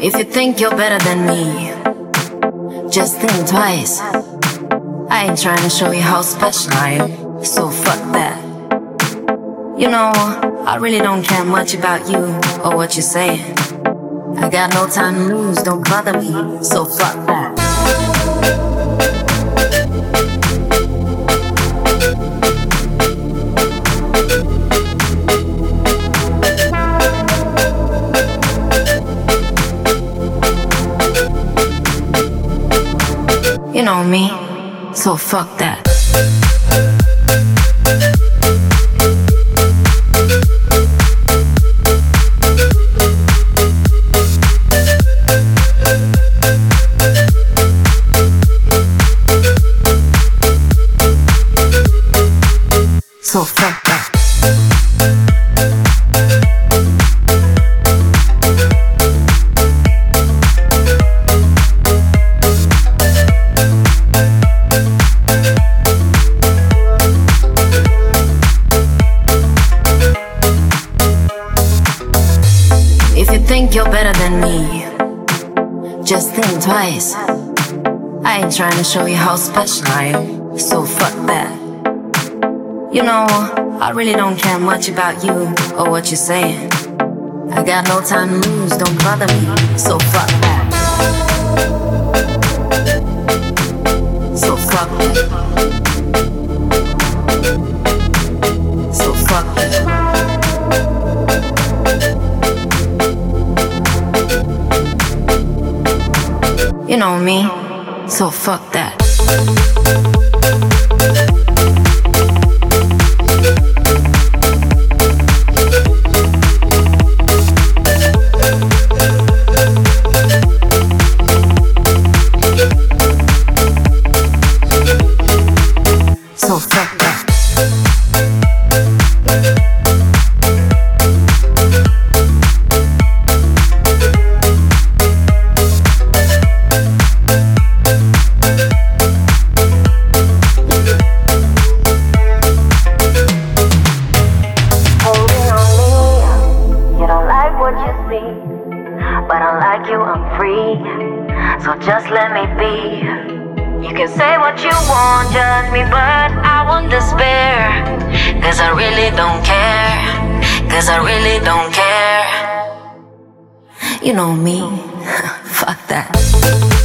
If you think you're better than me, just think twice. I ain't trying to show you how special I am, so fuck that. You know, I really don't care much about you or what you're saying. I got no time to lose, don't bother me, so fuck that. You know me, so fuck that. So fuck that. If you think you're better than me, just think twice. I ain't trying to show you how special I am, so fuck that. You know, I really don't care much about you or what you're saying. I got no time to lose, don't bother me, so fuck that. So fuck that. So fuck that. You know me, so fuck that. So fuck that. But unlike you, I'm free, so just let me be. You can say what you want, judge me, but I won't despair. Cause I really don't care. Cause I really don't care. You know me, fuck that.